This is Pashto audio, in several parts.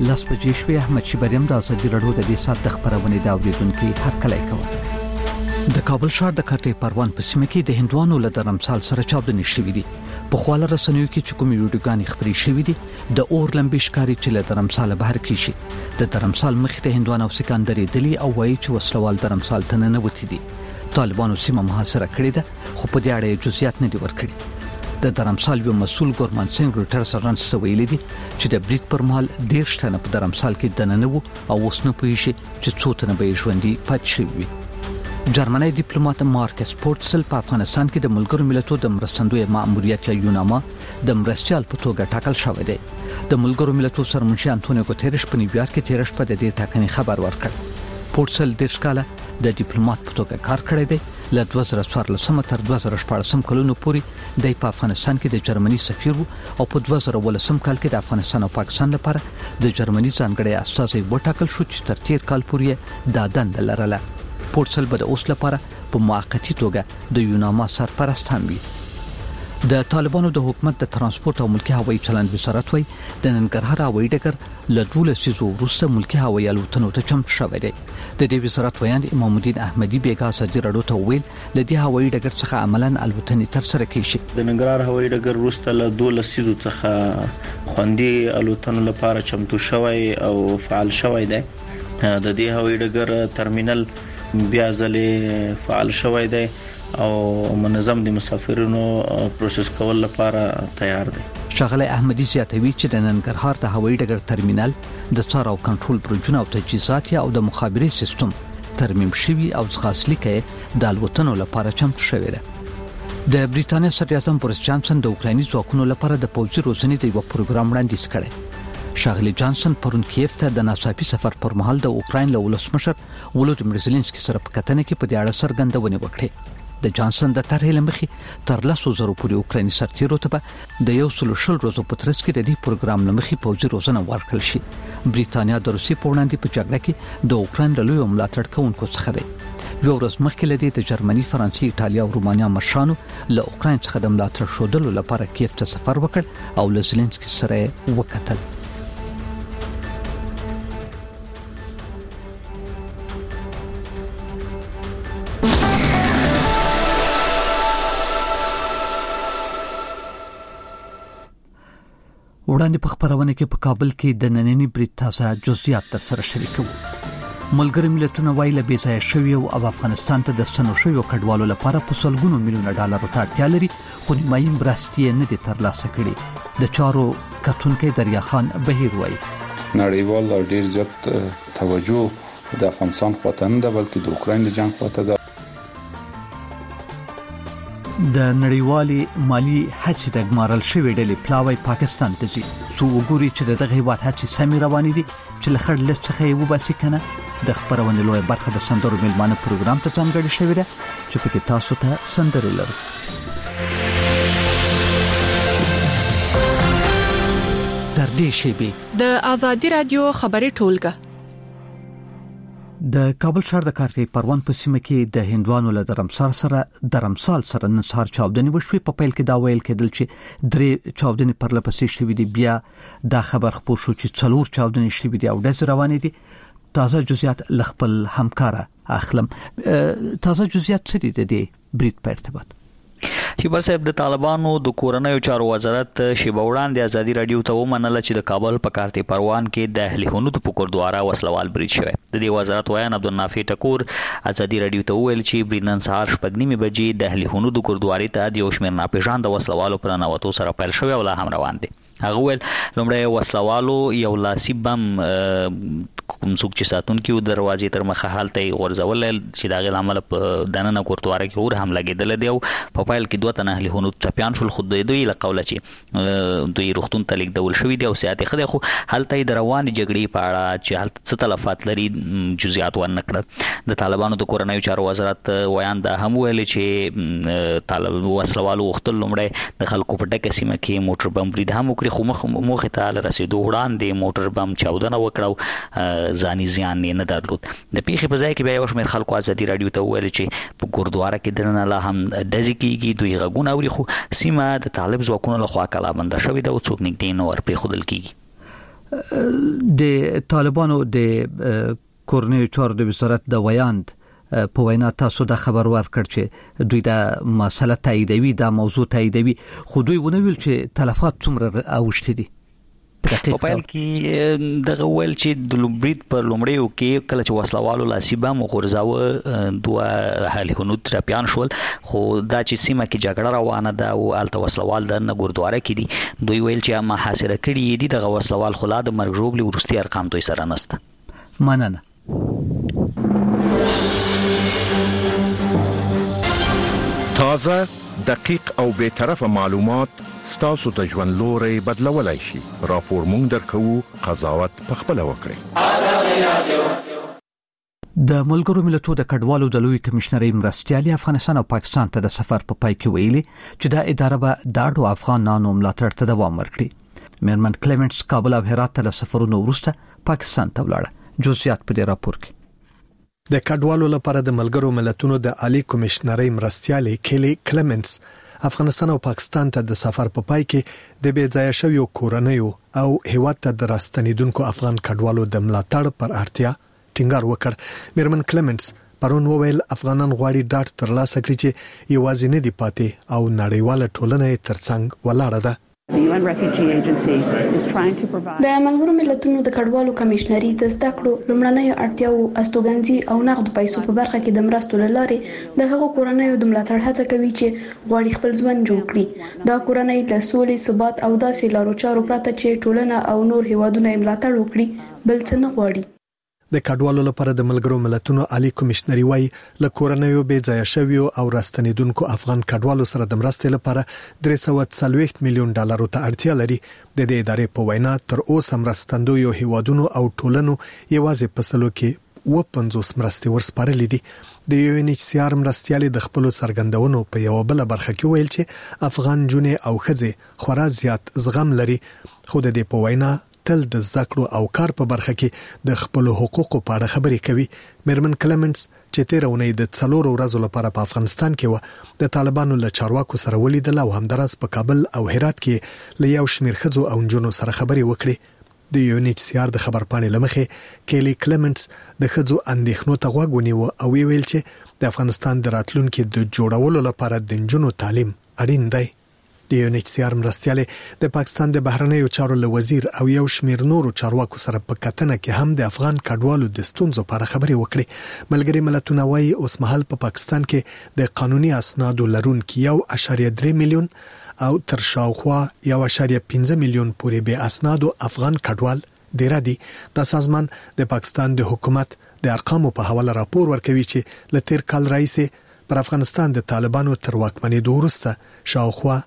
لاس بجې شوې. احمد شیبریم د ازادي راډیو د دې سات د خبرونې دا اوریدونکو هرکلی کوي. د کابل ښار د کارته پروان په سیمه کې د هندوانو له درمسال سره چاودنې شوې دي. په خواله رسنیو کې چې کومې ویډیوګانې خبرې شوې دي د اور لمبې ښکاري چې له درمسال بهر کیږي. د درمسال مخې ته هندوانو او سکندري دلی او وایي چې وسلوال درمسال ته نه وتی دي. طالبانو سیمه محاصره کړې ده خو په دې اړه جزئیات نه دي ورکړي. د درمسال یو مسؤل ګورمان سنگ روټرز اژانس ته ویلي دي چې د بریټ پر مهال 13 تنه په درمسال کې دننه وو او اوس نه پوهیږي چې څو تنه به ژوندۍ پاتې شوي. جرمني ډیپلوماټ مارکس پورتسل په افغانستان کې د ملګرو ملتونو د مرستندوی ماموریت یا یوناما د مرستيال په توګه ټاکل شوی دی. د ملګرو ملتونو سرمنشي انټونیو ګوتيريش په نیویارک کې 13 په دې ټاکنې خبر ورکړ. پورتسل د ښکاله د ډیپلوماټ په توګه کار کړی دی. له 2014 تر 2014 کلونو پورې د افغانستان کې د جرمني سفیر او په 2018 کال کې د افغانستان او پاکستان لپاره د جرمني ځانګړي استازي وټاکل شو چې تر تیر کال پورې د دند لرله. پورتسل به د اوس لپاره په موقتی توګه د یوناما سرپرست هم وي. د طالبانو د حکومت د ترانسپورت او ملکی هوایي چلند وزارت وایي د ننګرهار هوایي ډګر له 12 سیزو وروسته ملکی هوایي الوتنو ته چمتو شوی دی. د دې وزارت ویاند امام الدین احمدی بیګا ازادي راډیو ته ویل ل دې هوایي ډګر څخه عملاً الوتنې تر سره کیږي. د ننګرهار هوایي ډګر وروسته له 12 سیزو څخه خوندي الوتنو لپاره چمتو شوی او فعال شوی دی. د دې هوایي ډګر ترمینل بیا ځلې فعال شوی دی او منظم د مسافرونو پروسس کول لپاره تیار دی. شغله احمدی زیاتوي چې د ننګرهار د هوایي ډګر ترمینل د څار او کنټرول برجونه او تجهیزات او د مخابري سیستم ترمیم شوی او ځغاسلیکه د الوتنو لپاره چمتو شوی دی. د بریټانیا صدر اعظم بوریس جانسن د اوکرایني ځواکونو لپاره د پوځي روزنې د یو پروګرام وړاندیز کړی. شاغلی جانسن پرون کیف ته د ناڅاپي سفر پر مهال د اوکراین له ولسمشر ولودیمیر زيلنسکي سره په کتنه کې په دې اړه څرګندونه وکړه. د جانسن د طرحې لمخې تر 100,000 پورې اوکرایني سرتیرو ته د 100 ورځو په ترڅ کې د دې پروګرام لمخې پوځي روزنه ورکړل شي. بریټانیا د روسي په وړاندې په جګړه کې د اوکراین له لوی ملاتړ کوونکو څخه دی. یو ورځ مخکې لدی د جرمني، فرانسې، ایټالیا او رومانیا مشرانو له اوکراین څخه د ملاتړ شودلو لپاره کیف ته سفر وکړ او له زيلنسکي سره وکتل. وړاندې په خبرونه کې په کابل کې د نننی بریټ تازه جزئیات تر سره شریکو. ملګری ملتونه وایي له بیځای شوی او افغانستان ته د ستنو شوی کډوالو لپاره په سلګونو میلیونه ډالر ته اړتیا لري خو نیمایي مرستې نه دي ترلاسه کړي. د چارو کتونکو دریا خان بهیر وایي نړیوال او ډیر زیات توجه د افغانستان خواته نه ده بلکې د اوکراین د جنگ خواته ده. د نړیوالي مالی هڅې د ګمارل شوی ډلې پلاوی پاکستان ته ځي سو وګوري چې دغه هیواد هڅې سمې روانې دي چې لخر لست څخه یو باسي کنه. د خبرونه لوی برخه د سندرو ملمانه پروګرام ته ځانګړی شوی دی چې پکې تاسو ته سندرې لرو. تر دې شیبې د ازادي رادیو خبري ټولګه د کابل ښار د کارته پروان په سیمه کې د هندوانو له درمسال سره نن سهار چاودنې وشوې. په پیل کې دا ویل کېدل چې 3 چاودنې پر لپسې شوې دي. بیا دا خبر خپور شو چې 4 چاودنې شوې دي او ډز روانې دي. تازه جزئیات لخپل همکارا اخلم. تازه جزئیات څه دي د دې بریټ په ارتباط؟ شیبر صاحب د طالبانو د کورنیو چارو وزارت شیبه وړاندې ازادي رادیو ته ومنله چې د کابل په کارته پروان کې د اهل هنود په کوردواره وسلوال بریټ شوی. د دې وزارت ویان عبدالنافع ټکور ازادي رادیو ته ویل چې برینن سهار 9:30 بجې د اهل هنود کوردواري ته د یو شمېر ناپېژاند وسلوالو پر نووتو سره پیل شوی او لا هم روان دي. هغه ول لومړی وسلوالو یو لاسي بم کوم څوک چې ساتونکو دروازې تر مخه حالت غورځول چې دا غل عمل په دننه کوردواره کې اور هم لګیدل دی او په پایل کې دوه تنه اهل هنود چپیان شول. خود دوی له قوله چې دوی روختون تلیک ډول شوی دی او سیاحت خدای خو حالت د روان جګړې په اړه چې حالت څه تلفات لري جزئیات ورنکړه. د طالبانو د کورنیو چارو وزارت ویان دا هم ویل چې طالب وسلوالو وختل لومړی د خلکو په ډکه سیمه کې موټر بم برید هم وکړي خو مخه ته رسیدو وړاندې موټر بم چاودنه وکړو ځاني زیان نه درلود. د پیښې په ځای کې بیا یو شمېر خلکو ازادي رادیو ته ویل چې په ګوردواره کې دنه لا هم دځي کیږي دوی غږونه اوري خو سیمه د طالب ځواکونو له خوا کلا بند شوې ده او څوک نږدې نه ور پرې خودل کیږي. د طالبانو د کورنیو چارو د وزارت د ویاند په وینا تاسو د خبر ورکړ چې دوی د مسله تاییدوي د موضوع تاییدوي خو دوی ونه ویل چې تلفات څومره اوښتي دي. په پیل کې دغه ویل چې د لومړی پر لومړیو کې کله چې وسلوالو لاسیبه مغرزاوه دوه حل هنوت راپیان شول خو دا چې سیمه کې جګړه روانه ده او الته وسلوال د ګوردواره کې دي دوی ویل چې محاصره کړي دي دغه وسلوال خلا د مرګ ژوبلي ورستي ارقام دوی سره نسته. مننه. تازه دقیق او به طرفه معلومات ستاسو د ژوند لوري بدلولای شي. راپور مونږ درکو قضاوت پخپل وکړي. د ملګرو ملتونو د کډوالو د لوی کمشنري مرستيالي افغانستان او پاکستان ته د سفر په پای کې ویلي چې دا اداره به د اړو افغانانو ملاتړ ته دوام ورکړي. میرمن کلیمنټس کابل او هرات ته سفرونه وروسته پاکستان ته ولاړه. جزئیات په دې راپور کې. د کډوالو لپاره د ملګرو ملتونو د عالی کمشنري مرستيالي کلی کلیمنټس افغانستان او پاکستان ته د سفر په پای کې د بې ځای شویو کورنیو او هیواد ته د راستنیدونکو افغان کډوالو د ملاتړ پر اړتیا ټینګار وکړ. میرمن کلیمنټس پرون وویل افغانان غواړي ډاټ ترلاسه کړي چې یوازې نه دی پاتې او نړیواله ټولنه ترڅنګ ولاړه ده. The UN Refugee Agency is trying to provide د ملګرو ملتونو د کډوالو کمشنري د زده کړو لمړنۍ اړتیاو استوګنځي او نقد پیسو په برخه کې د مرستو لارې د هغو کورنیو د ملاتړ هڅه کوي چې غواړي خپل ژوند جوړ کړي. دا کورنۍ د سولې ثبات او داسې لارو چارو پرته چې ټولنه او نور هیوادونه یې ملاتړ وکړي بل څه نه غواړي. د کډوالو لپاره د ملګرو ملتونو عالی کمشنري وايي له کورنیو بې ځای شویو او راستنیدونکو افغان کډوالو سره د مرستې لپاره 340 میلیون ډالرو ته اړتیا لري. د دې ادارې په وینا تر اوسه مرستندویو هیوادونو او ټولنو یوازې په سلو کې 50 مرستې ورسپارلې دي. د UNHCR مرستيالي د خپل سرګندونو په یو بل برخه کې ویل چې افغان جونې او خځې خورا زیات زغم لري. خو د دې په وینا تل د زده کړو او کار په برخه کې د خپل حقوقو په اړه خبرې کوي. میرمن کلیمنټس چې تیر اونۍ د 4 ورځو لپاره په افغانستان کې و د طالبانو له چارواکو سره ولیدل او همدارس په کابل او هرات کې له یو شمېر خځو او نجونو سره خبرې وکړي. د UNHCR د خبرپاڼې لمخې کلی کلیمنټس د خځو اندېښنو ته غوږ ونیو او ویل چې د افغانستان د راتلونکو د جوړولو لپاره د نجونو تعلیم اړین دی. د UNHCR مرستيالي د پاکستان د بهرنیو چارو له وزیر او یو شمېر نورو چارواکو سره په کتنه کې هم د افغان کډوالو د ستونزو په اړه خبرې وکړي. ملګری ملتونه وايي اوس مهال په پاکستان کې د قانوني اسنادو لرونکو 1.3 میلیون او تر شاوخوا 1.5 میلیون پورې به اسنادو افغان کډوال ډیر دي. د سازمان د پاکستان د حکومت د ارقامو په حواله راپور ورکوي چې ل تیر کال راځي پر افغانستان د طالبانو تر واکمنۍ وروسته شاوخوا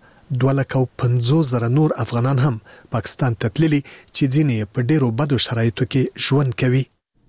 250,000 نور افغانان هم پاکستان ته تللي چې ځینې په ډیرو بدو شرایطو کې ژوند کوي.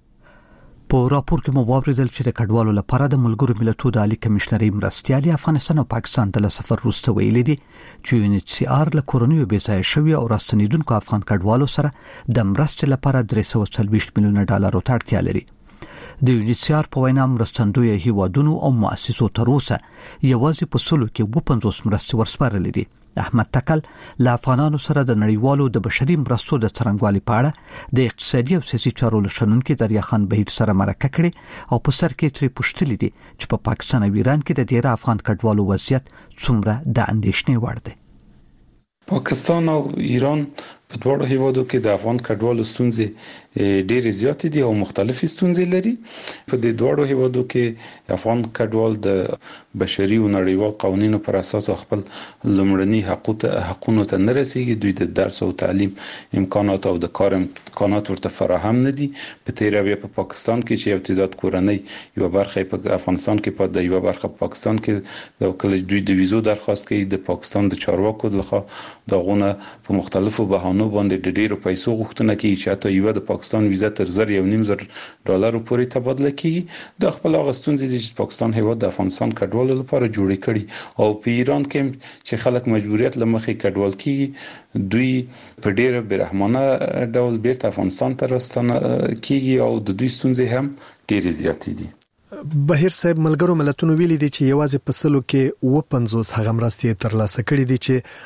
په راپور کې مو واوریدل چې د کډوالو لپاره د ملګرو ملتونو د عالی کمشنري مرستيالي افغانستان او پاکستان ته سفر وروسته ویلي دي چې UNHCR له کورنیو بې ځای شوی او راستنیدونکو افغان کډوالو سره د مرستې لپاره 340 میلیون ډالر ته اړتیا لري. د UNHCR په وینا مرستندوی هیوادونو او مؤسسو تر اوسه یوازې په سلو کې 50 مرستې ورسپارلې دي. احمد تکل له افغانانو سره د نړیوالو د بشري مرستو د څرنګوالي په اړه د اقتصادي او سیاسي چارو لشنونکو دریا خان بهیر سره مرکه کړې او په سر کې ترې پوښتلې دي چې په پاکستان او ایران کې د ډیر افغان کډوالو وضعیت څومره د اندېښنې وړ دی. پاکستان او ایران په دواړو هیوادو کې د افغان کډوالو ستونزې ډېرې زیاتې دي او مختلفې ستونزې لري. په دې دواړو هیوادو کې افغان کډوال د بشري او نړیوال قوانینو پر اساس خپل لومړني حقوقو ته نه رسیږي. دوی د درس او تعلیم امکانات او د کار امکانات ورته فراهم نه دي. په تیر بیا په پاکستان کې چې یو تعداد کورنۍ یو برخه په افغانستان کې په یو برخه په پاکستان کې د کله دوی د ویزو درخواست کوي د پاکستان د چارواکو لخوا دغونه په مختلفو بهانو باندې ډېرو پیسو غوښتنه کوي چې حتی یو د پاکستان ویزه تر $1.5 پورې تبادله کیږي. د خپل اغستونځي د پاکستان هیواد د افغانستان کډوالو لپاره جوړې کړي او په ایران کې چې خلک مجبوریت لمخې کډوال کیږي دوی په ډېر برحمانه ډول بیرته افغانستان ته راستنه کیږي او د دوی ستونزې هم ډېرې زیاتې دي. بهیر صاحب ملګرو ملتونو ویلي دي چې یوازې په سلو کې 50 هغه مرستې ترلاسه کړې دي چې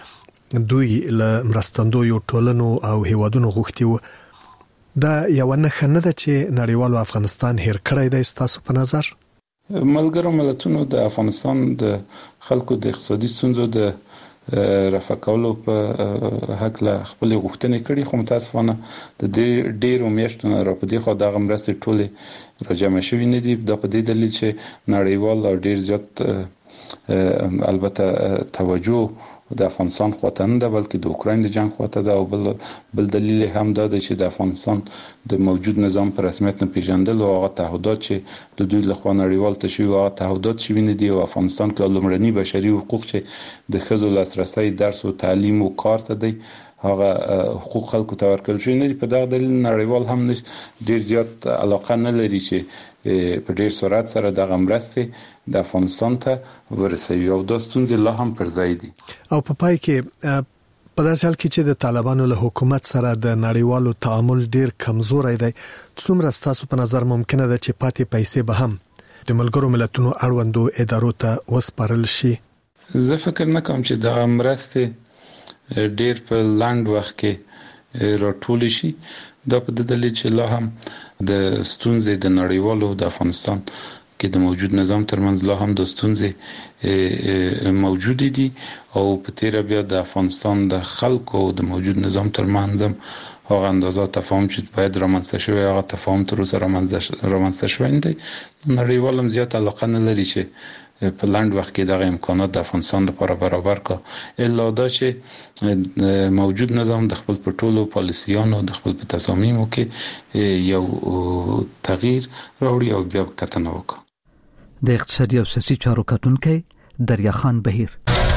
دوی له مرستندویو ټولنو او هیوادونو غوښتي وو. دا یو نه خنه ده چې نړیوالو افغانستان هیر کړی دی ستاسو په نظر؟ ملګرو ملتونو د افغانستان د خلکو د اقتصادي ستونزو د رفع کولو په حق له خپل غوښتنې کړي، خو متاسفانه د ډېرو میاشتو نه راپدې خو دغه مرستې ټولې راجمع شوې نه دي. دا په دې دلیل چې نړیوال او ډېر زیات البته توجه د افغانستان خواته نه ده بلکې د اوکراین د جنگ خواته ده، او بل دلیل هم دا دی چې د افغانستان د موجود نظام په رسمیت نه پیژندل او هغه تعهدات چې د دوی لخوا نړیوال تشوي هغه تعهدات شوي نه دي، او افغانستان کې لومړني بشري حقوق چې د ښځو لاسرسي درس او تعلیم او کار ته دی هغه حقوق خلکو ته ورکړل شوي نه دي. په دغه دلیل نړیوال هم ډیر زیات علاقه نه لري چې په ډیر سرعت سره دغه مرستې د افغانستان ته ورسوي، او دا ستونزې لا هم پر ځای دي. او په پای کې په داسې حال کې چې د طالبانو له حکومت سره د نړیوالو تعامل ډیر کمزوري دی، څومره ستاسو په نظر ممکنه ده چې پاتې پیسې به هم د ملګرو ملتونو اړوندو ادارو ته وسپارل شي؟ زه فکر نه کوم چې دغه مرستې ډیر په لاند وخت کې راټول شي. دا په دلیل چې لا هم د ستونزې د نړیوالو د افغانستان کې د موجود نظام ترمنځ لا هم د ستونزې موجود دي، او په تیر بیا د افغانستان د خلکو د موجود نظام ترمنځ هغه اندازه تفاهم چې باید رامنځته شوی هغه تفاهم تر اوسه رامنځته شوی نه دی. نړیوال هم زیات علاقه نه لري چې په لاند وخت کې دغه امکانات د افغانستان لپاره برابر کا، الا دا چې موجود نظام د خپل پټولو پالیسیانو د خپل تصامیمو کې یو تغییر راوړي او بیا کتنه وکړي. د اقتصادي او سیاسي چارو کتونکي دریا خان بهیر: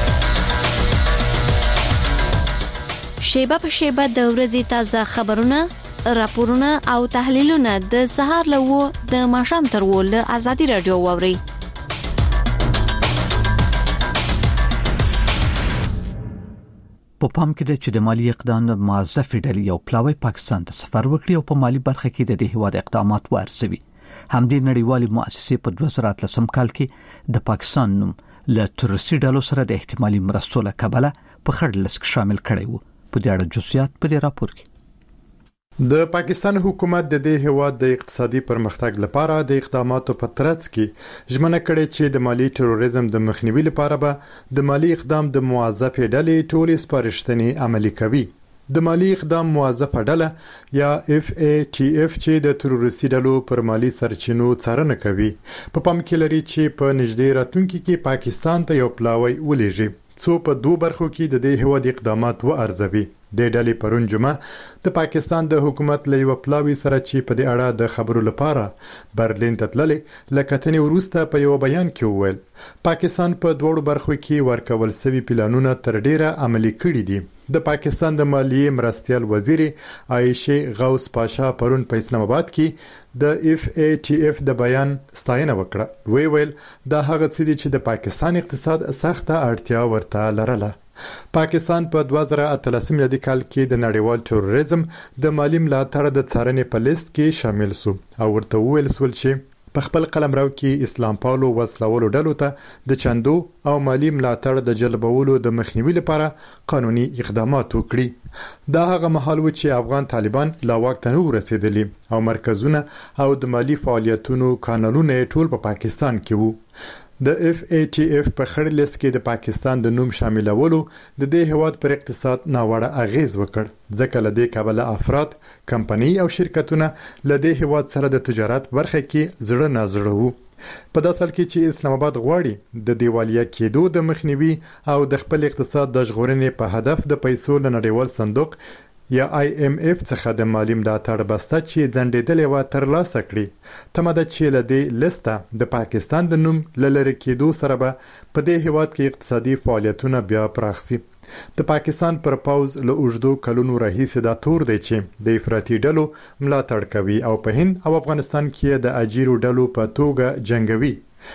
شیبه په شیبه د ورځې تازه خبرونه، راپورونه او تحلیلونه د سهار له و د ماښام تر و له ازادي رادیو واوري. په پام کې ده چې د مالی اقدام موظف ډلې یو پلاوی پاکستان ته سفر وکړي او په مالی برخه کې د دې هیواد اقدامات وارسوي. همدې نړیوالې مؤسسې په 2013 کال کې د پاکستان نوم له تروریستي ډلو سره د احتمالي مرستو له کبله په خړ لیست شامل کړي وو. په دې اړه جزئیات په دې راپور کې. د پاکستان حکومت د دې هیواد د اقتصادي پرمختګ لپاره د اقداماتو په ترڅ کې ژمنه کړې چې د مالی تروریزم د مخنیوي لپاره به د مالی اقدام د موظفې ډلې ټولې سپارښتنې عملي کوي. د مالی اقدام موظفه ډله یا FATF چې د تروریستي ډلو پر مالی سرچینو څارنه کوي په پام کې لري چې په نږدې راتلونکي کې پاکستان ته یو پلاوی ولېږي څو په دوه برخو کې د دې هیواد اقدامات وارزوي. د ډلې پرون جمعه د پاکستان د حکومت له یو پلاوی سره چې په دې اړه د خبرو لپاره برلین ته تللې لکتنې وروسته په یو بیان کې وویل پاکستان په دوه برخو کې ورکول شوی پلانونه تر ډیره عملي کړي دي. د پاکستان د مالیې مرستیال وزیر عائشه غوث پاشا پرون په اسلام آباد کې د FATF د بیان ستاینه وکړه. ویل دا هغه څه دي چې د پاکستان اقتصاد سخته اړتیا ورته لرله. پاکستان په 2013 میلادي کال کې د نړیوال تروریزم د مالی ملاتړ د څارنې په لیست کې شامل شو او ورته ویل شول چې په خپل قلمرو کې اسلام پالو وسلوالو ډلو ته د چندو او مالی ملاتړ د جلبولو د مخنیوي لپاره قانوني اقدامات وکړي. دا هغه مهال و چې افغان طالبان لا واک ته نه ورسېدلي او مرکزونه او د مالی فعالیتونو کانالونه ټول په پاکستان کې وو. د FATF په خړ لیست کې د پاکستان د نوم شاملولو د دې هیواد پر اقتصاد ناوړه اغیز وکړ ځکه له دې کبله افراد، کمپنۍ او شرکتونه له دې هیواد سره د تجارت برخه کې زړه نازړه وو. په داسې حال کې چې اسلام آباد غواړي د دیوالیا کېدو د مخنیوي او د خپل اقتصاد د ژغورنې په هدف د پیسو له نړیوال صندوق یا IMF څخه د مالی ملاتړ بسته چې ځنډېدلې و ترلاسه کړي. تمه ده چې له دې لیسته د پاکستان د نوم لری کېدو سره به په دې هیواد کې اقتصادي فعالیتونه بیا پراخ شي. د پاکستان پر پاوز له اوږدو کلونو راهیسې دا تور دی چې د افراطي ډلو ملاتړ کوي او په هند او افغانستان کې د اجیرو ډلو په توګه جنگوي.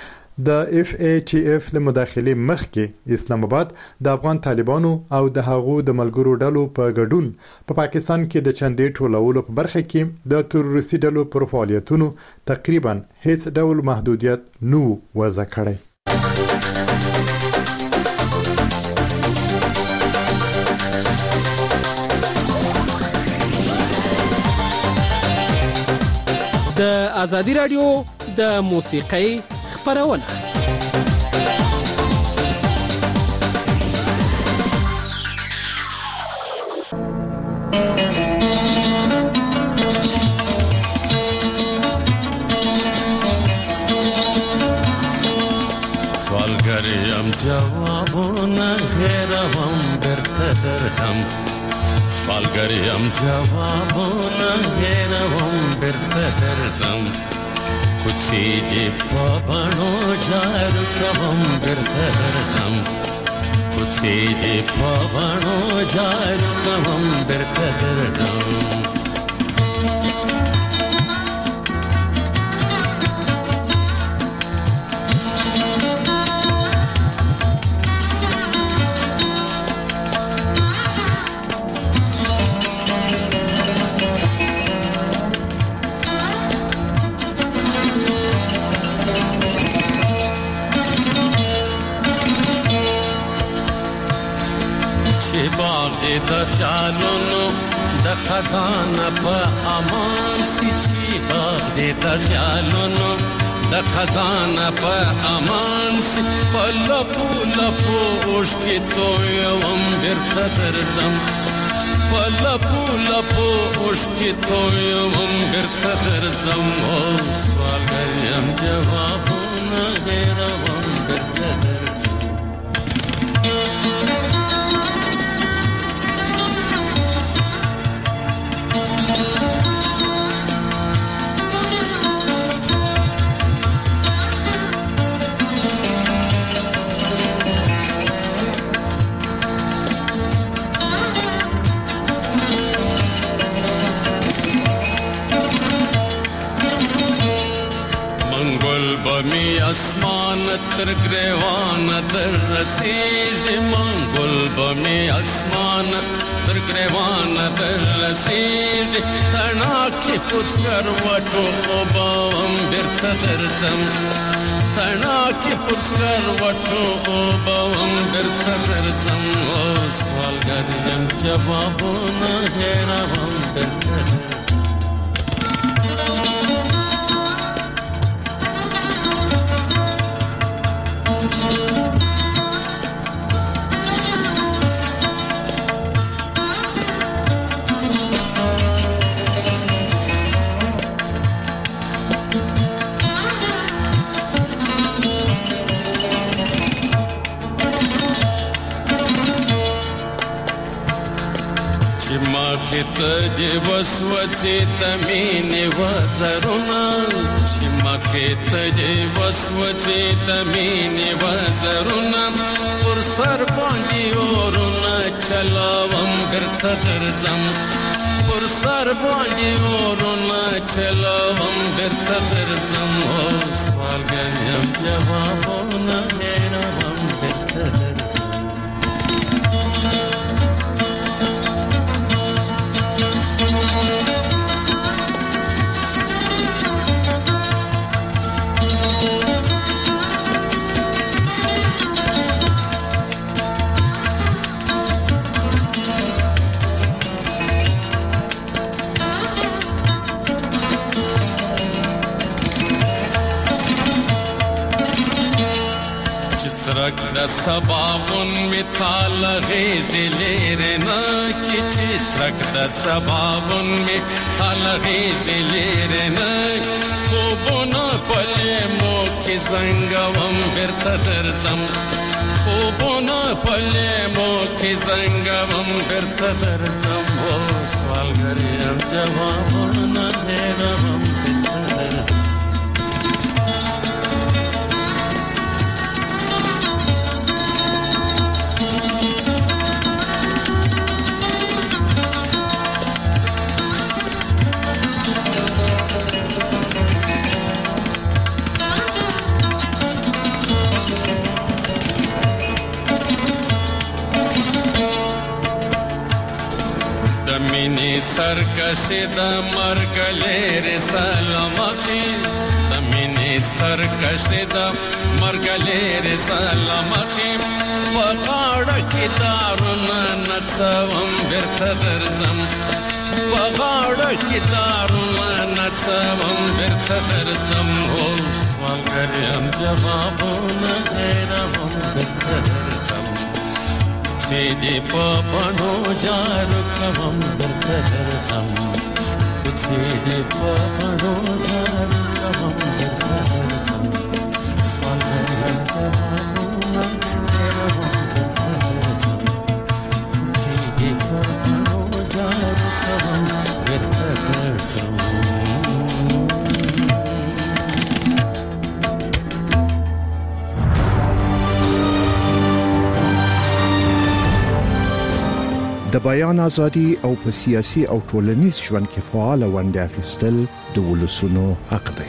د FATF له مداخله مخکې اسلام آباد د افغان طالبانو او د هغو د ملګرو ډلو په ګډون په پاکستان کې د چندې ټولولو په برخه کې د تروریستي ډلو پر فعالیتونو تقریبا هیڅ ډول محدودیت نه وضع کړی. ازادي رادیو د موسیقۍ خبرونه. سوالگریم جوابونه هیروم برته درزم سوالگریم جوابونه هیروم برته درزم کچی دی پابانو جار کوم برته درزم کچی دی پابانو جار کوم برته درزم د خیالونو د خزانه په امان سي چې باغ دې د خیالونو د خزانه په امان سي په لپو لپو اوښکې تویوم بیرته درځم په لپو لپو اوښکې تویوم بیرته درځم او سوالګر یم جوابونه هېروم بیرته درځم بمی اسمان تر گریوان در رسیږي منګل بمی اسمان تر گریوان در رسیږي تنا کې پوسکر وټو وبم بیرته درځم تنا کې پوسکر وټو وبم بیرته درځم او سوالګر یم جوابونه هېروم بیرته ته وسوسې تمینې وزرونه چې مخې ته وسوسې تمینې وزرونه پر سر باندې اورونه چلاوم بیرته درځم پر سر باندې اورونه چلاوم بیرته درځم او سوالګر یم جوابونه هېروم بیرته درځم سرک د سبابون می تال غیزی لیرنا کی چی سرک د سبابون می تال غیزی لیرنا خوبونا پلی مو کی زنگوم بیرته درځم خوبونا پلی مو کی زنگوم بیرته درځم او سوالګر یم جوابونه هېروم بیرته درځم سرکشی د مرګ لري سلامتی د مینې سرکشی د مرګ لري سلامتی په غاړه کې دارونه نڅوم بیرته درځم بغاړه کې دارونه نڅوم بیرته درځم اوس ملګر یم جوابونه هېروم بیرته درځم چې دې په بڼو جارو کوم بیرته درځم چې دې په بڼو جارو کوم بیرته درځم ملګر یم جوابونه هېروم د بیان ازادي او په سیاسي او ټولنیز ژوند کې فعال ونډه اخیستل د ولسونو حق دی.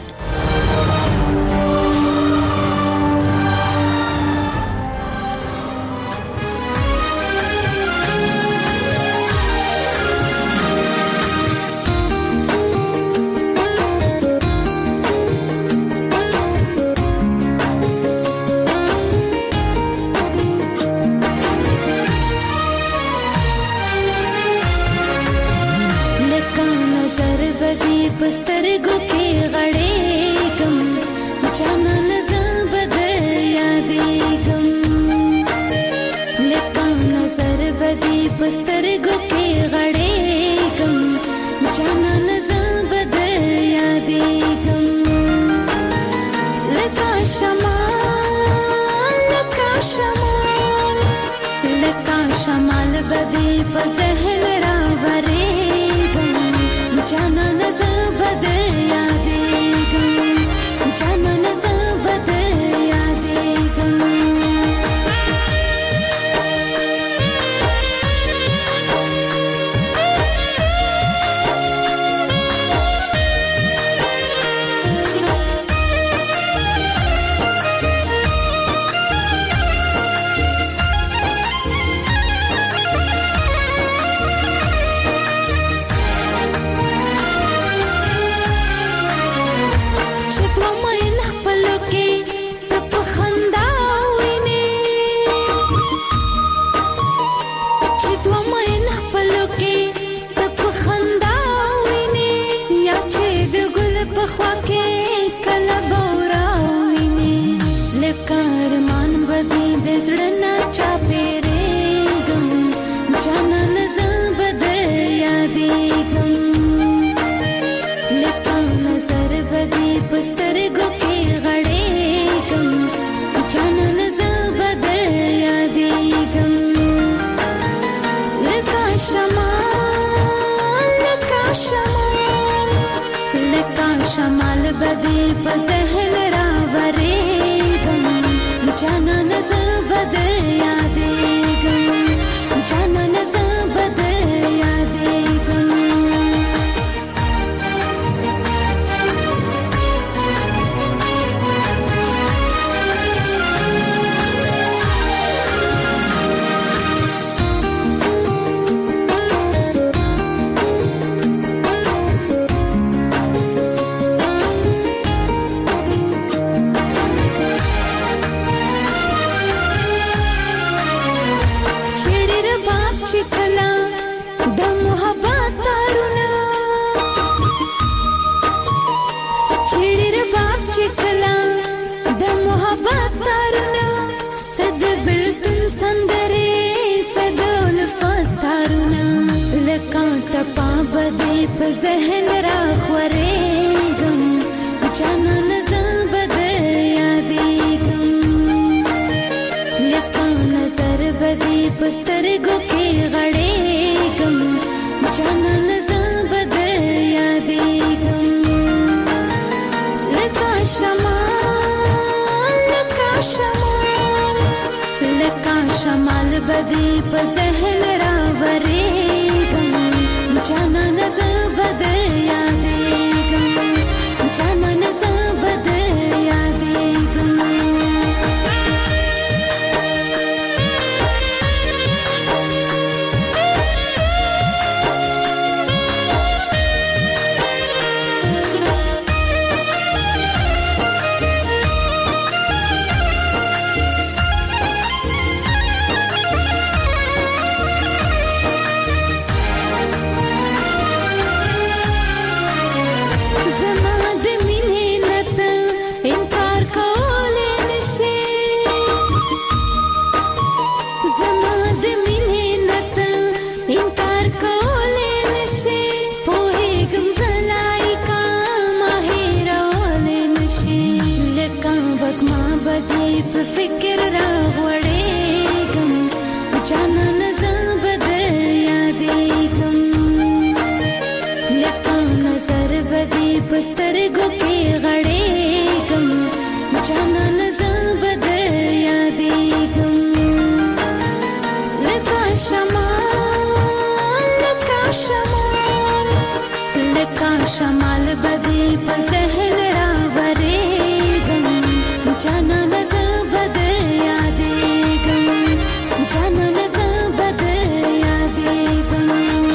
شمال بدی په ذهن راورېږم جانان زه بدر یادېږم جانان زه بدر یادېږم.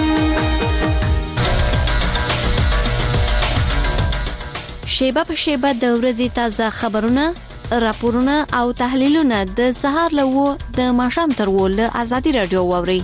شیبه په شیبه د ورځې تازه خبرونه، راپورونه او تحلیلونه د سهار له 9 د ماښام تر 10 له ازادي رادیو واوري.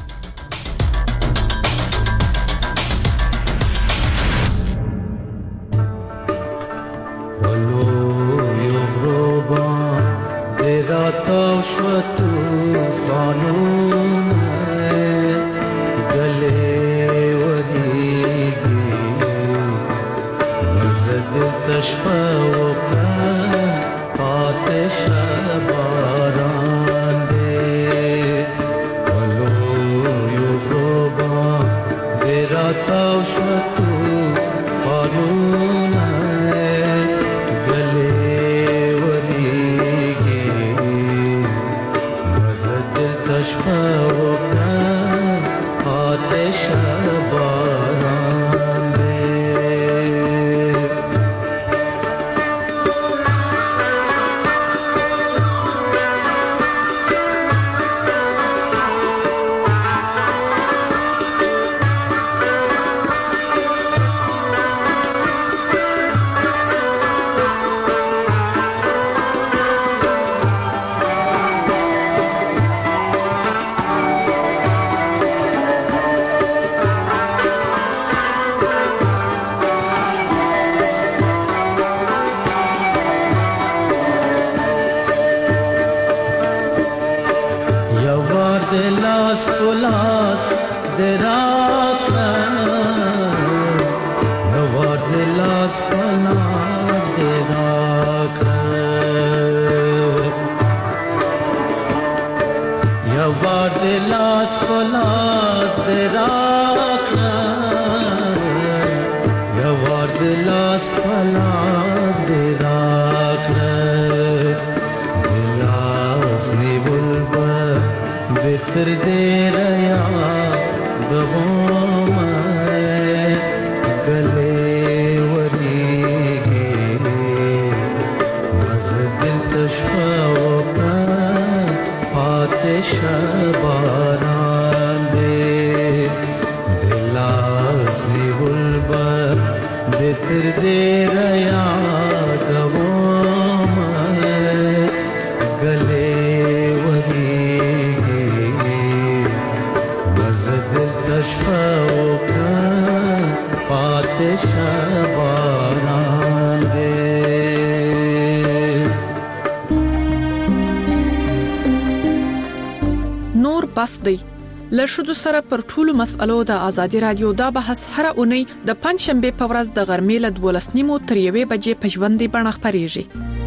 بس دی له شذو سره پر ټولو مسألو د ازادي رادیو دا بحث هر اونۍ د پنځشنبه په ورځ د غرمې له 12:30 تر 1 بجې په ژوندۍ بڼه خبريږي.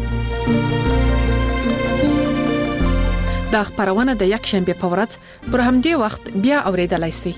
دا خبرونه د یک شنبه په ورځ پر همدې وخت بیا اوریدلای شئ.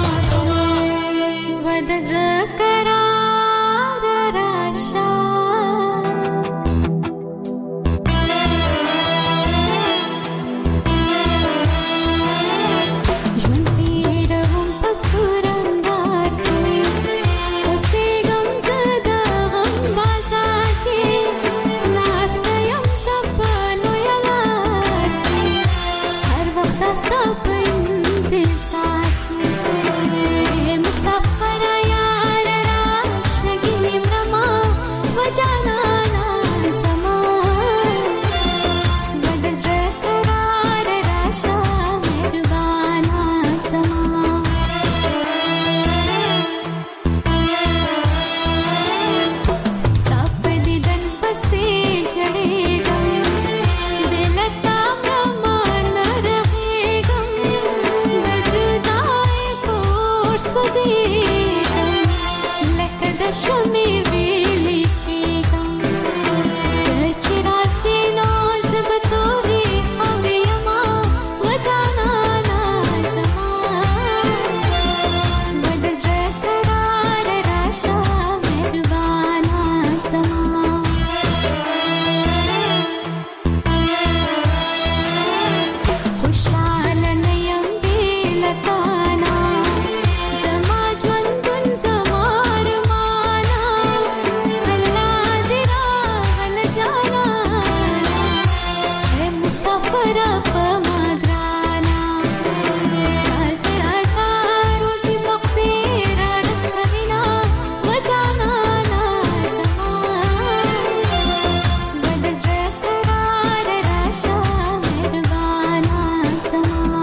Karara Rasha وسوځېږم لکه د شمعې ویلې کېږم ته چې راسې نو زه به تورې خاورې یمه و جانانه زما و د زړه قراره راشه مهربانه زما خوشحاله نه یم بې له تانه زما ژوندون زما ارمانه الله دې راغله جانانه ای مسافره په ما ګرانه داسې راشه روزي په خدای را رسوینه و جانانه زما و د زړه قراره راشه مهربانه زما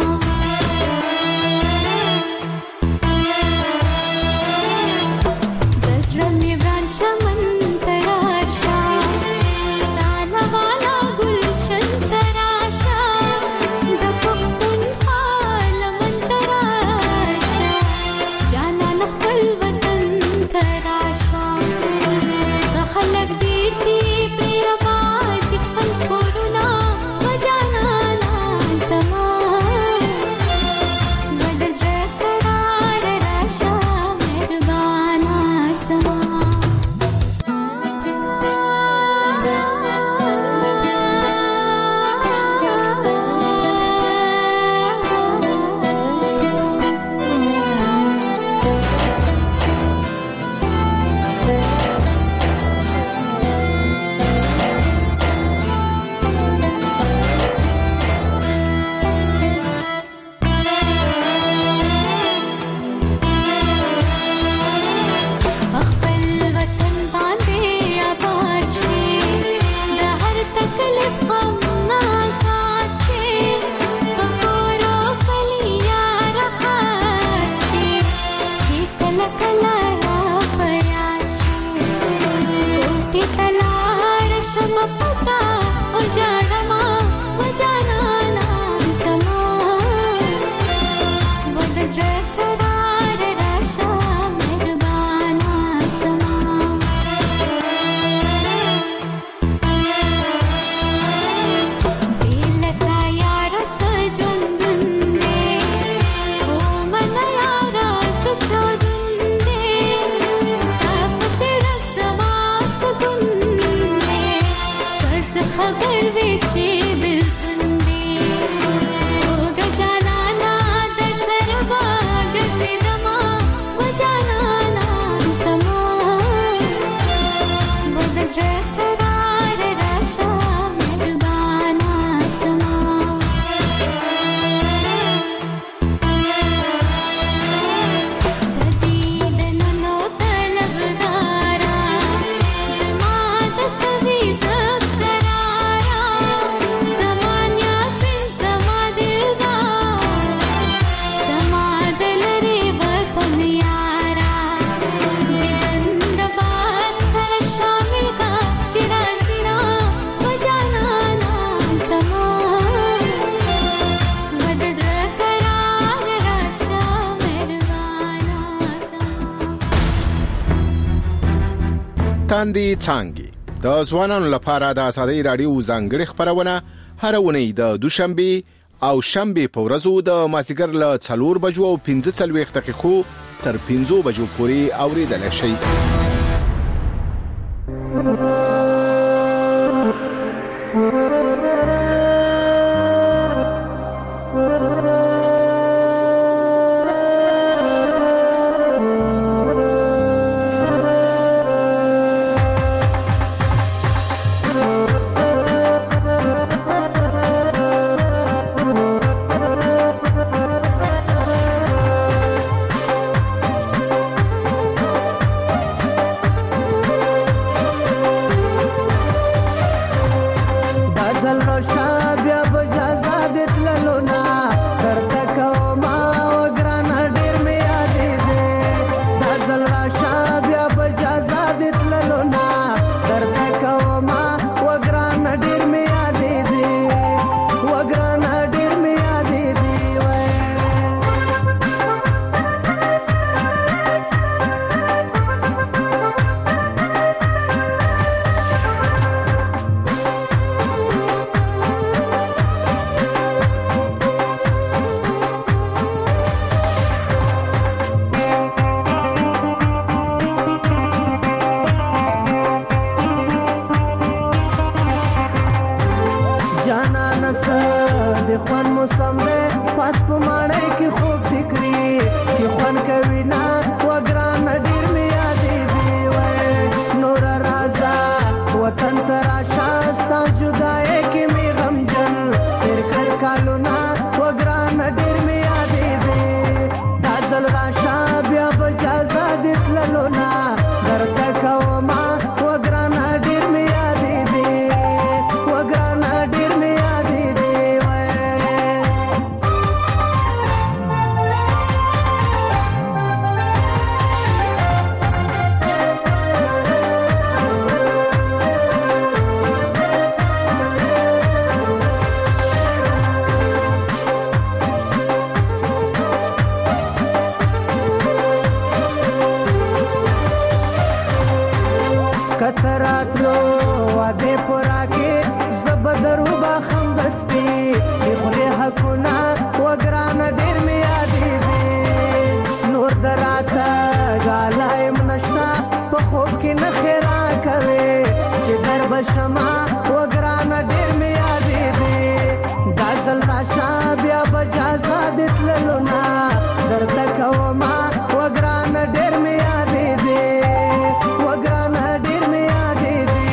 د زړه مې وران چمن ته راشه تاله والا ګلشن ته راشه د پښتونخوا لمن ته راشه جانانه خپل وطن ته راشه ښه خلک ډېر دي پرې آباد دي خپل کورونه و جانانه زما و د زړه قراره راشه مهربانه زما خپل وطن باندې آباد شي د هر تکلیف غم نه آزاد شي په کور او کلي یار راحت شي چې کله کله را په یاد شي کوټې ته لاړ شم پتا او ژاړمه و جانانه زما و د زړه قراره راشه مهربانه زما بې له تا یاره څه ژوندون دی خو منه یاره زړه چاودون دی تا پسې ډک زما سکون دی که زه خبر وې چې بېلتون دی خوږه جانانه در سره به ګرځېدمه و جانانه زما و د زړه قراره راشه مهربانه زما د دې د ننوته لبګاره زما د سوي زړه قراره زما نیاز بن زما دلداره زما د لرې وطن یاره دیدن د باد سره شامل کا چې راځي نه و جانانه زما و د زړه قراره راشه مهربانه زما تاندې څانګې د ځوانانو لپاره د ازادۍ رادیو ځانګړي خبرونه هر اونۍ د دوشنبه او شنبه په ورځو د مازیګر له 4 بجو او 15 دقیقو تر 5 بجو پورې اوریدل شي. کوي نه وګران ډیر می یادې دی وای نور رازا وطن تراشا ستا جدای کې می غمجن تیر کړ کالونه وګران ډیر می یادې دی دا ځل راشا بیا بجازا دې تللو نه درته کوما وګران ډیر می یادې دی وګران ډیر می یادې دی وای کتراتلو واده پورا کې زبدرو با خمدستی خپل حقونه وګران ډیر می یادې دي نور دراته غالایم نشتا په خوب کې نه خیرا کوي چې در بشما وګران ډیر می یادې دي غزل راشا بیا بجازا دتللو نا درته کوما وګران ډیر می یادې دي وګران ډیر می یادې دي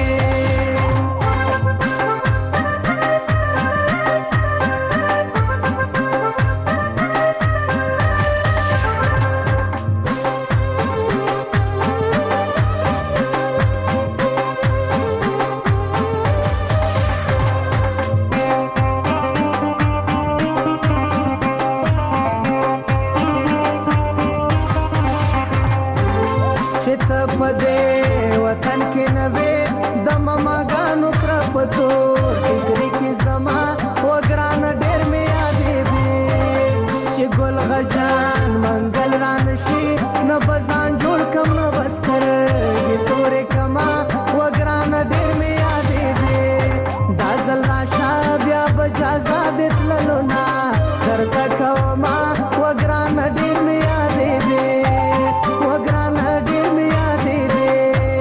پدې وطن کې نوې د ماګانو کرپتو ټیکري کې زما وګران ډېر می یادې دي چې ګل غجان منګل ران شي نه بزان جوړ کم نه بستر کې تورې کما وګران ډېر می یادې دي دا ځل راشا بیا بجازا دې تللو نه درته کوما وګران ډېر می یادې دي وګران ډېر می یادې دي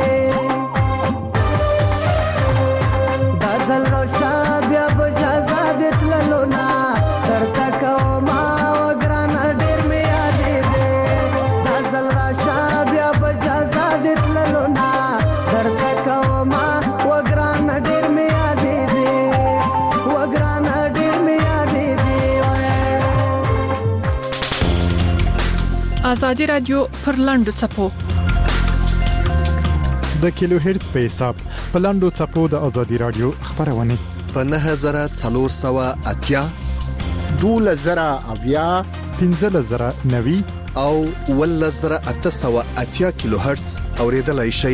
دا ځل راشا بیا بجازا دې تللو نه درته کوما وګران ډېر می یادې دي دا ځل راشا بیا بجازا دې تللو نه درته کوما وګران ډېر می یادې دي وګران ډېر می یادې دي آزادي رادیو پر لاندو چپو د کیلو هرتز په حساب په لاندو چپو د آزادي رادیو خبرونه په 9480 2000 15090 او 1880 کیلو هرتز اوریدلای شئ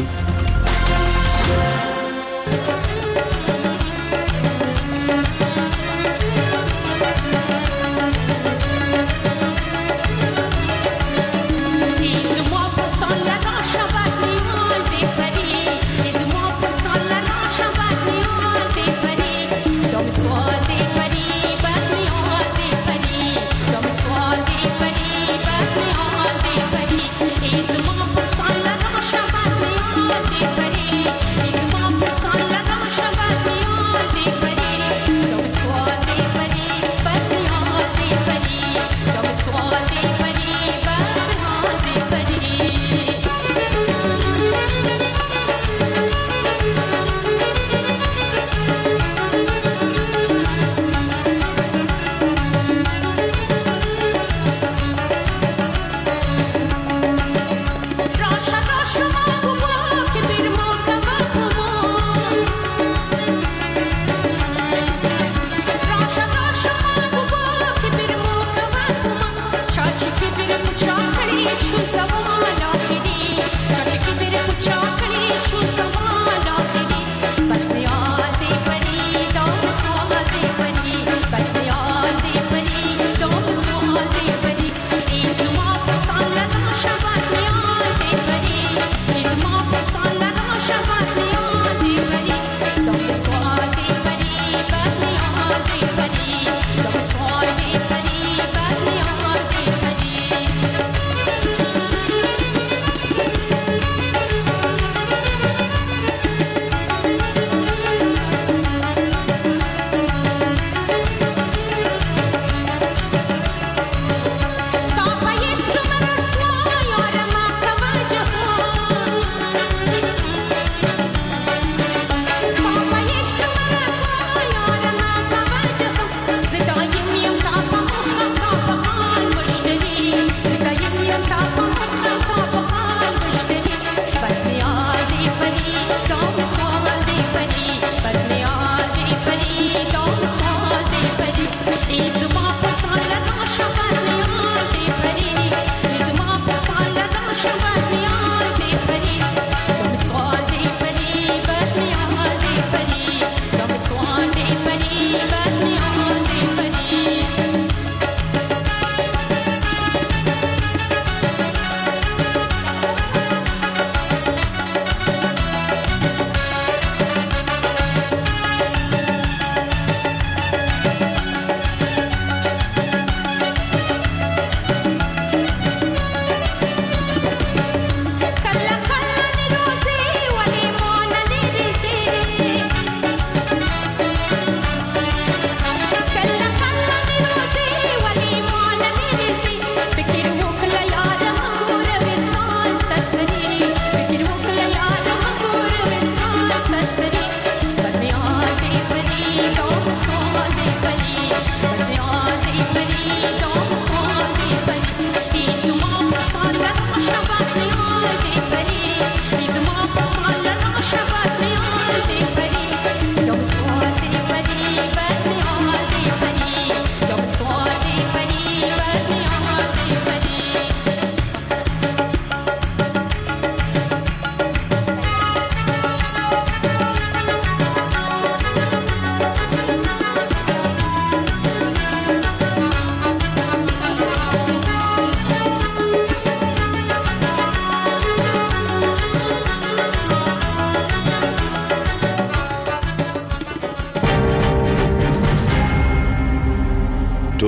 It's more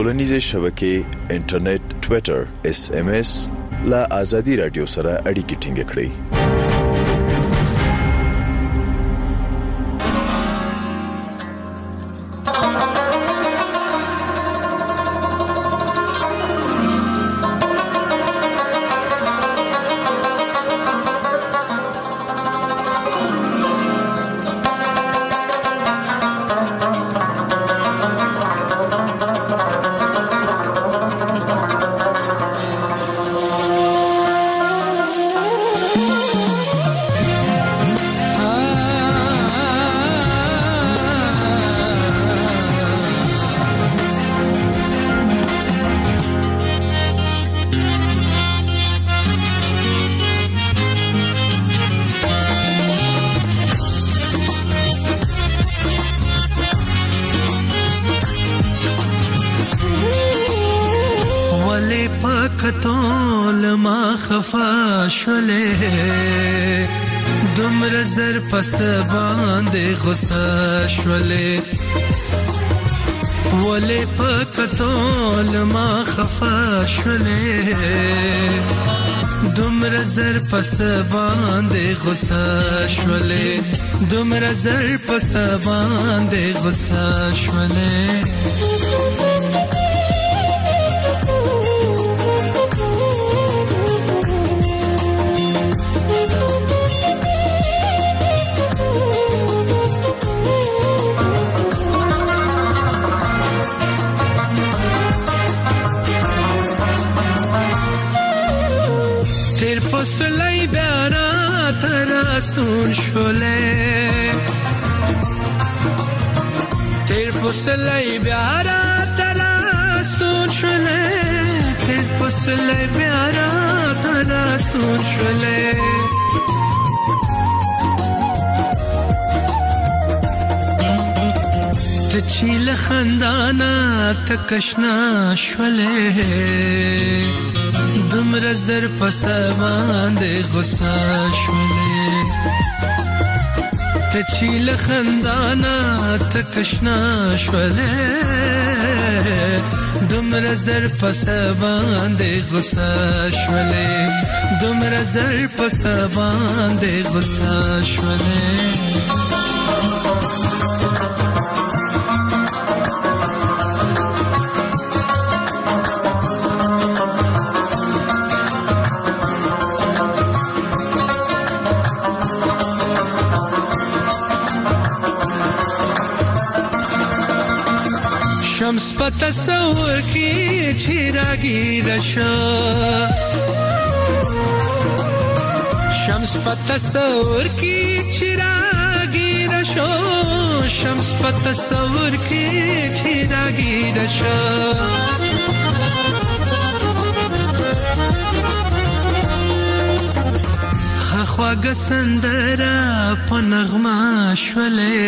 ټولنیزې شبکې انټرنیټ ټوئیټر SMS لا ازادي رادیو سره اړیکې ټینګ کړئ. دومره زر پس باندې غصه شولې ولې پکتول ما خفا شولې دومره زر پس باندې غصه شولې دومره زر پس باندې غصه شولې سلای بیارا تراستون شوله تیر پسلای بیارا تراستون شوله تیر پسلای بیارا تراستون شوله تچیل خندانا تکشنا شوله دومره زر پس باندې غصه شولې ته چې له خندانه تکشنا شولې دومره زر پس باندې غصه شولې دومره زر پس باندې غصه شولې شمس په تصور کې چراغی راشا شمس په تصور کې چراغی راشا شمس په تصور کې چراغی راشا خواږه سندره په نغمه شولې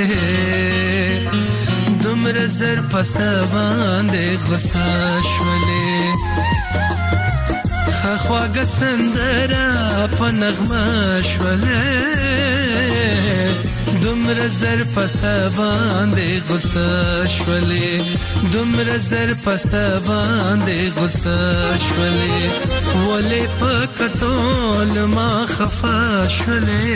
دومره زر پس باندې غصه شولې خواږه سندره په نغمه شولې دومره زر پس باندې غصه شولې دومره زر پس باندې غصه شولې ولې پکتول ما خفا شولې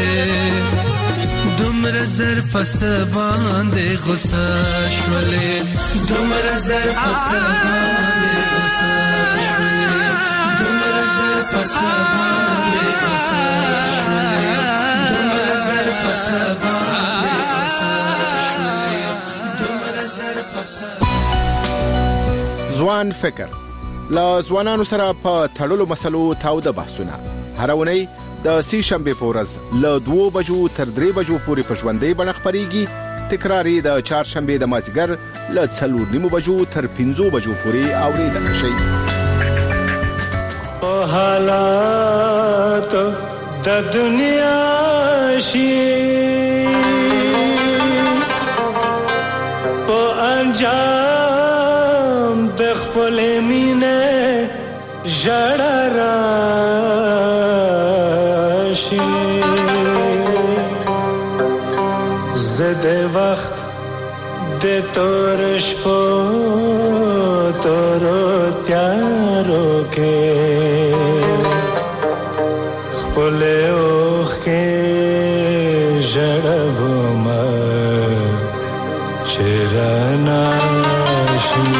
دومره زر پس باندې غصه شولې دومره زر پس باندې غصه شولې دومره زر پس باندې غصه شولې دومره زر پس باندې غصه شولې دومره زر پس ځوان فکر لا ځوانانو سره په تړلو مسلو تاوده بحثونه هر اونۍ د سې شنبه په ورځ له 2 بجو تر 3 بجو پورې په ژوندۍ بڼه خپرېږي تکراري د چهارشنبه د مازیګر له 4:30 بجو تر 5 بجو پورې اوریدل شي حالات د دنیا شي په انجام د خپل مینه جړرا زده وخت د تور شپو تورو تیارو کې خپل اوخ کې ژړوم چرنا شي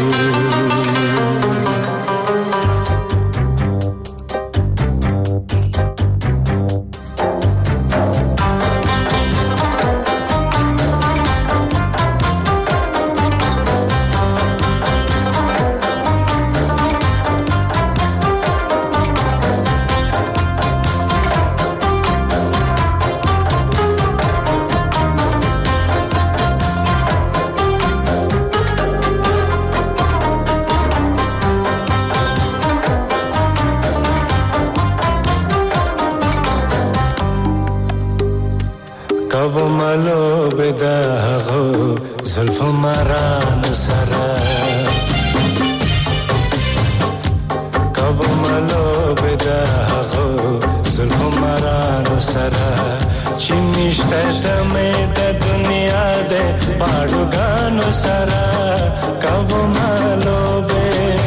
کب ملو بداغو زلف مران سرا کب ملو بداغو زلف مران سرا چنشته دمه د دنیا ده پاړوګانو سرا کب ملو به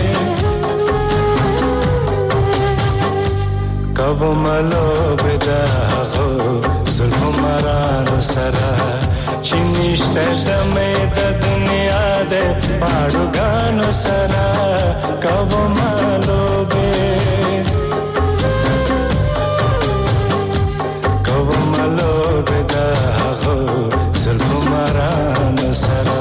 کب ملو بداغو زلف مرانو سرا چنشته دمه د دنیا ده پاړوګانو سرا کب مالو به کب مالو به دا زلف مرانو سرا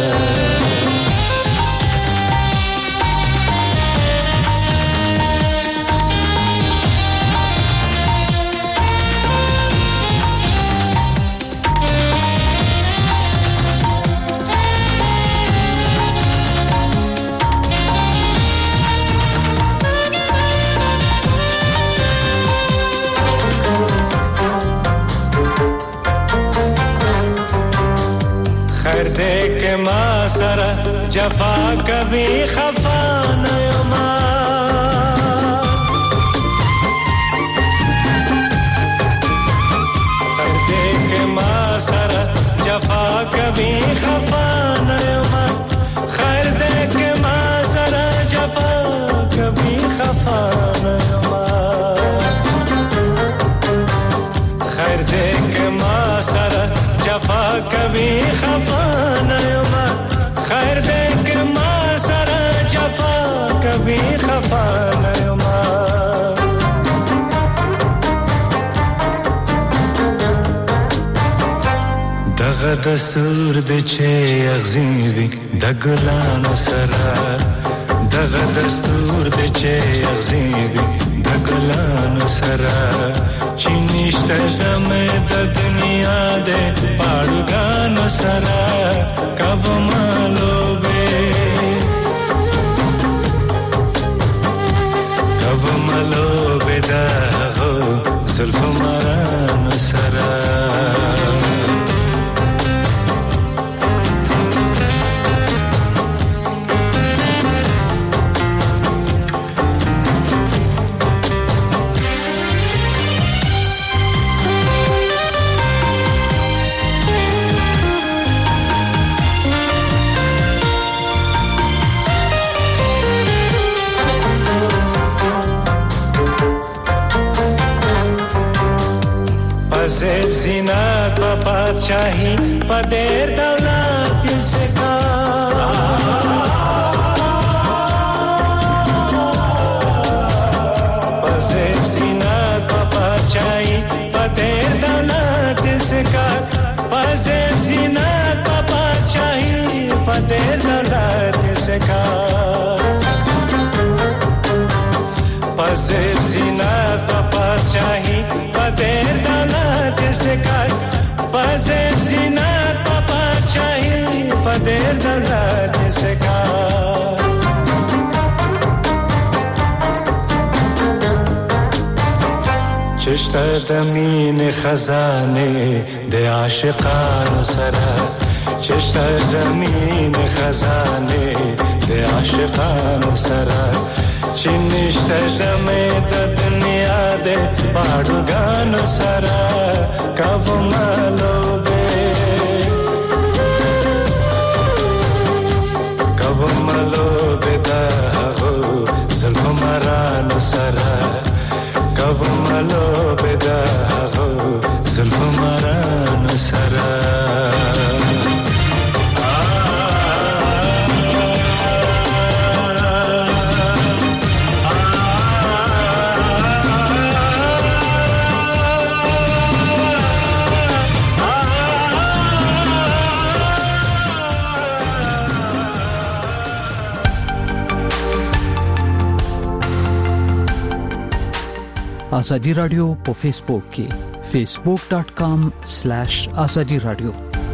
خیر دے کے ما سرا جفا کبھی خفا نیما خیر دے کے ما سرا جفا کبھی خفا نیما خیر دے کے ما سرا جفا کبھی خفا نیما خیر دے کے ما سرا جفا کبھی خفا نیما خیر دے کے ما سرا جفا کبھی خفا نیما دغه دستور د چې اغزیوی د ګلانو سرا دغه دستور د چې اغزیوی د ګلانو سرا چنشته دمه د دنیا ده پاړوګانو سرا کب مالو به کب مالو به دا زلف مرانو سرا زینت و پادشاہی پدر دولت سے کا پسر زینت و پادشاہی پدر دولت سے کا پسر زینت و پادشاہی پدر دولت سے کا پسر زینت و پادشاہی پدر دولت سے کار پسر زینت پاپا چاہی پدر دولت سے کار چشت دمین خزانے دے عاشقان سرا چشت دمین خزانے دے عاشقان سرا چنشته دمه د دنیا ده پاړوګانو سرا کب مالو به لوبه د هغه زلفو مارانو سره آزادی رادیو په فیسبوک کې facebook.com/azadi radio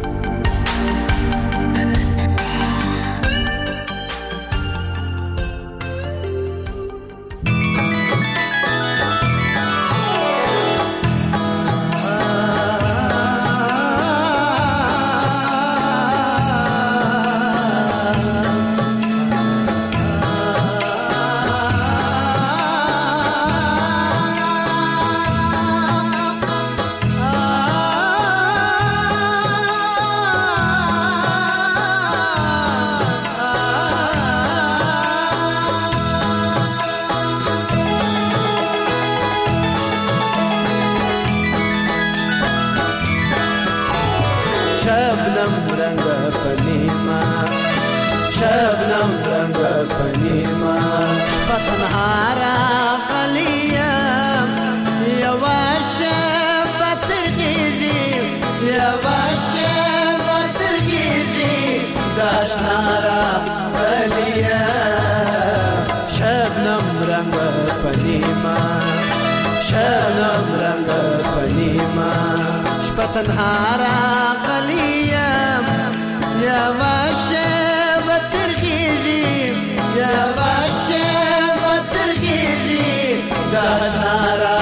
تنهارا غليم يا واشب ترغيجي يا واشب ترغيجي داشارا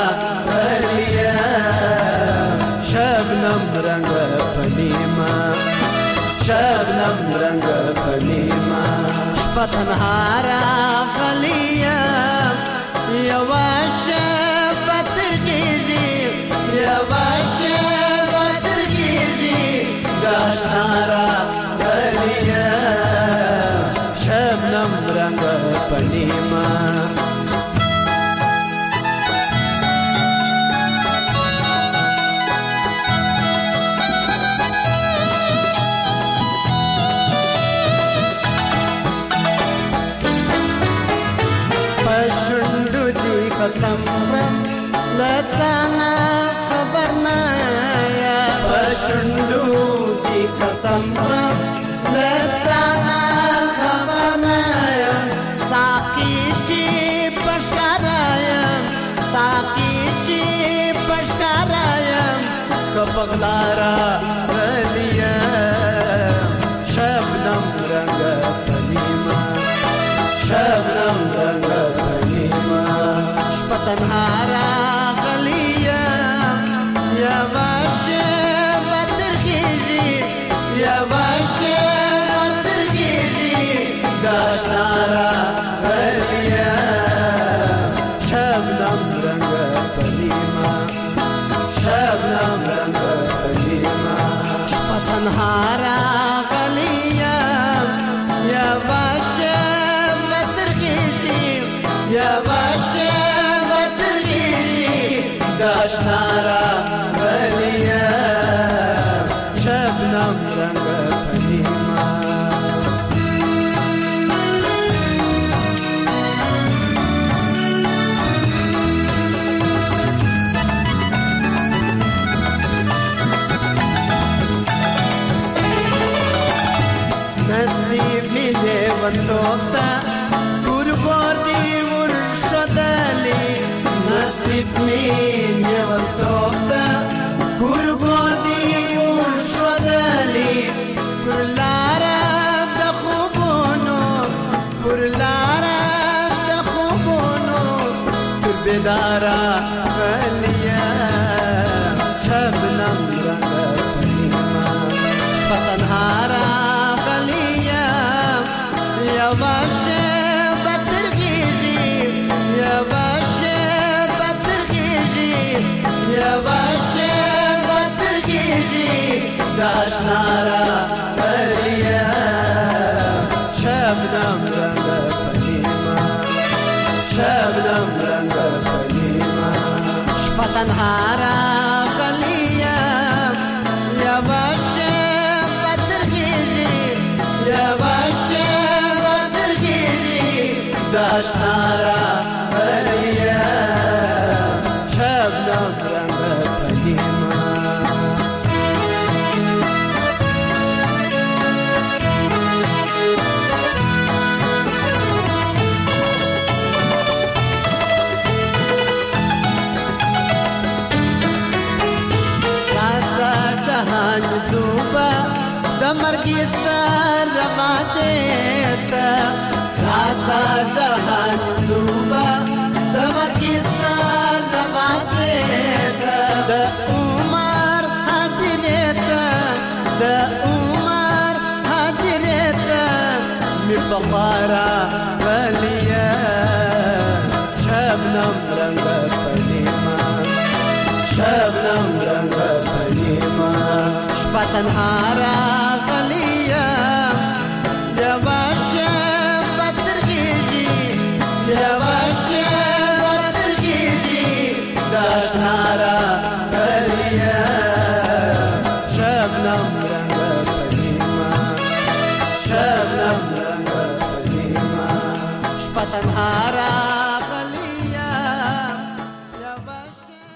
غليم شبنم رنگ فنيما شبنم رنگ فنيما تنهارا غليم يا واشب ترغيجي يا واشب داشتارا غليا شبنم رنگ پنیما پشندو دی قسم لتانا خبرنا یا پشندو قسم لتانا خبرنایم ساقی چی پشکارایم ساقی چی پشکارایم کپغلارا غلیم شبنم رنگ پنیما شبنم رنگ پنیما شپتنهارا غلیم یا واشه يا باشا ترقيني داشتارا غليا شبنم رنگ پنيما شبنم رنگ پنيما شپتنهارا غليا يا باشا ترقيني يا باشا ترقيني داشتارا غليا شبنم رنگ پنیما نصیب می لیوانتوتا گرگوردی ورشدالی نصیب می لیوانتوتا گرگوردی پرلارا دخوبونو پر بیدارا غلیا شبنم رنگ پنیما شپتنهارا غلیا یا باشه بترگیجی یا باشه بترگیجی یا باشه بترگیجی داشنارا غلیا شبنم رنگ پنیما شبنم رنگ پنیما تنهارا غليا يا باشا بدرغيري يا باشا بدرغيري داشتارا غليا شبنا برنگ قديما مرګي سر ماته راتا جهان دوبا د مرګي سر ماته د عمر حاضرته د عمر حاضرته می بخارا ولیا شبنم رنگ پنیما شبنم رنگ پنیما شپتن هارا